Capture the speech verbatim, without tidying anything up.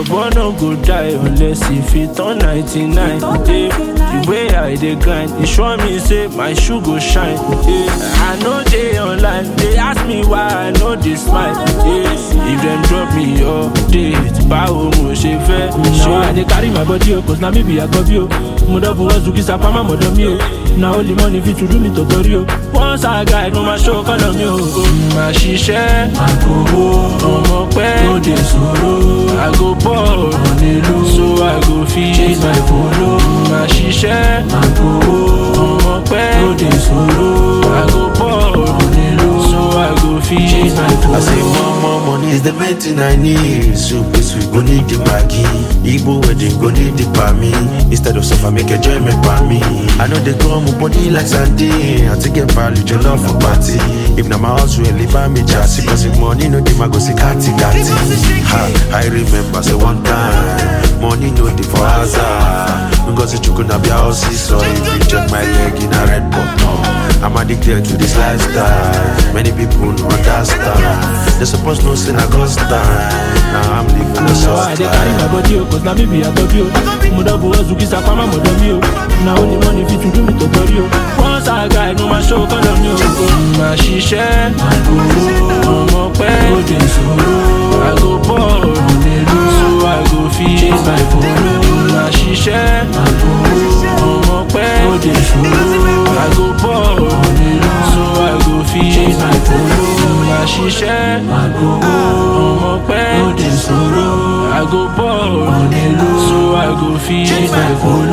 boy no go die unless if he turn ninety-nine. Yeah. The way I dey grind, it sure me say my shoe go shine. Yeah. I know they online, they ask me why I know they smile. Yeah. If them drop me update, báwo mo ṣe fẹ́. Now I dey carry my body o, cause na me be Agobi o. Mo double one Zuki Sapama modo mi o. Na only money fit to do me totori o. Once I guide, no ma show color mi o. Ma ṣiṣẹ́, àgòwò, ọmọ pẹ́, no dey sọ̀rọ̀. I go ball, so I go fit chase my follow. Ma ṣiṣẹ́, àgòwò, ọmọ pẹ́, no dey sọ̀rọ̀. I go ball, so I go fit chase my follow. I say more, more money is the main thing I need. So please we go need the Maggi. Igbo wedding go need the Pami. Instead of suffer make enjoyment by me. I know they come up body like Sunday. I take a value your love for party. If na my house will leave me just cause if money no dey, I go see kati kati. Ha, I remember say one time money no dey for hazard. Because you could not be a house, so if you check my leg in a red button. I'm addicted to this lifestyle. Many people don't understand. They supposed to say I got stand. Now I'm living the soft life. I dey carry my body o, cause na me be Agobi o. Mo double one Zuki Sapama modo mi o. Na only money fit to do me totori o. Once I guide, no ma show color mi o. Ma ṣiṣẹ́, àgòwò, ọmọ pẹ́, no dey sọ̀rọ̀. I go ball, so I go fit chase my follow. Ma ṣiṣẹ́, àgòwò, ọmọ pẹ́, no dey sọ̀rọ̀. I go ball, so I go fit chase my follow. Ma ṣiṣẹ́, àgòwò, ọmọ pẹ́, no dey sọ̀rọ̀. I go ball, so I go fit chase my follow.